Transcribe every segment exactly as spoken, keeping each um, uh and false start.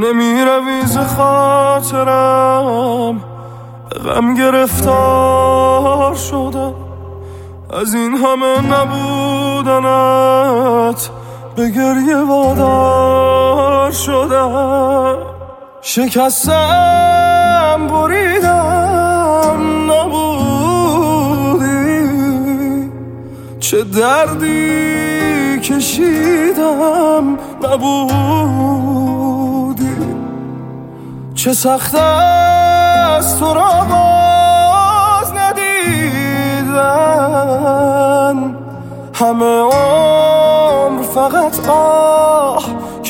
نمیروی ز خاطرم، به غم گرفتار شدم. از این همه نبودنت به گریه وادار شدم. شکستم بریدم نبودی، چه دردی کشیدم نبودی. چه سخت است تو را باز ندیدن، همه عمر فقط آه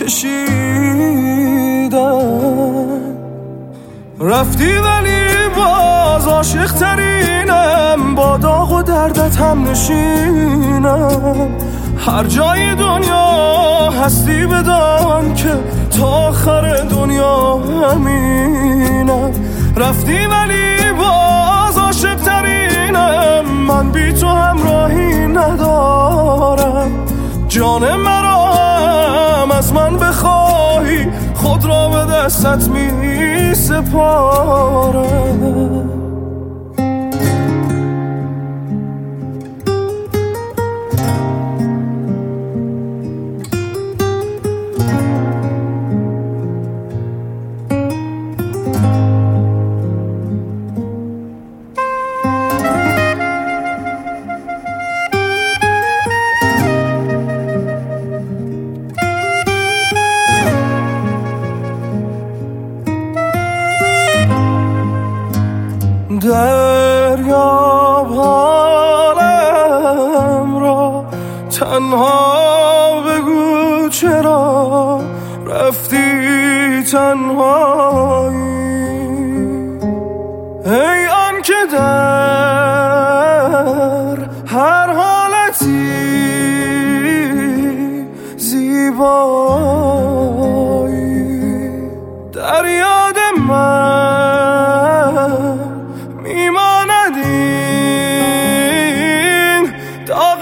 کشیدن. رفتی ولی باز عاشق ترینم، با داغ و دردت هم نشینم. هر جای دنیا هستی بدان که تا آخر دنیا همینم. رفتی ولی باز عاشق ترینم، من بی تو همراهی ندارم. جان مرا هم از من بخواهی، خود را به دستت می سپارم. دریاب حالم را، تنها بگو چرا رفتی تنهایی. ای آن که در هر حالتی زیبایی، در یاد من میماند این داغ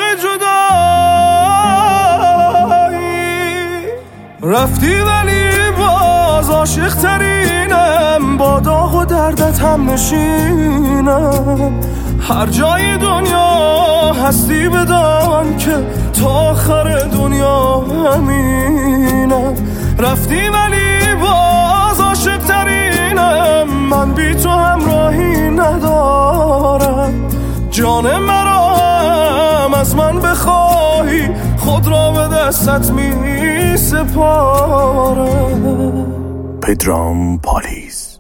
جدایی. رفتی ولی باز عاشق ترینم، با داغ و دردت هم نشینم. هر جای دنیا هستی بدان که تا آخر دنیا همینم. رفتی ولی باز عاشق ترینم، من بی تو همراهی ندارم. جان مرا هم از من بخواهی، خود را به دستت می سپارم. پدرام پالیز.